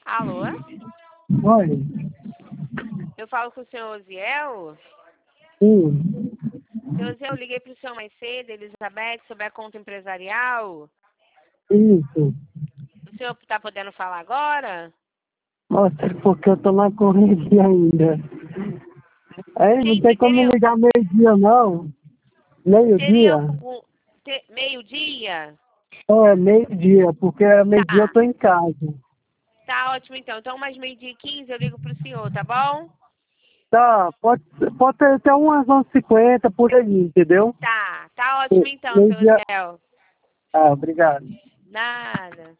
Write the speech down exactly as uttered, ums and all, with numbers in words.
Alô? Oi. Eu falo com o senhor Osiel? Sim. Senhor Osiel, eu liguei para o senhor mais cedo, Elizabeth, sobre a conta empresarial. Isso. O senhor está podendo falar agora? Nossa, porque eu tô na correria ainda. Aí, não Sim, tem você como teria, ligar meio-dia, não? teria Meio-dia? algum... te- meio-dia? É, meio-dia, porque é meio-dia eu Tá. tô em casa. Tá ótimo, então. Então, mais meio-dia e quinze eu ligo para o senhor, tá bom? Tá, pode, pode ter até umas onze e cinquenta por aí, entendeu? Tá. Tá ótimo, então, senhor Meio-dia. Osiel. Ah, obrigado. Nada.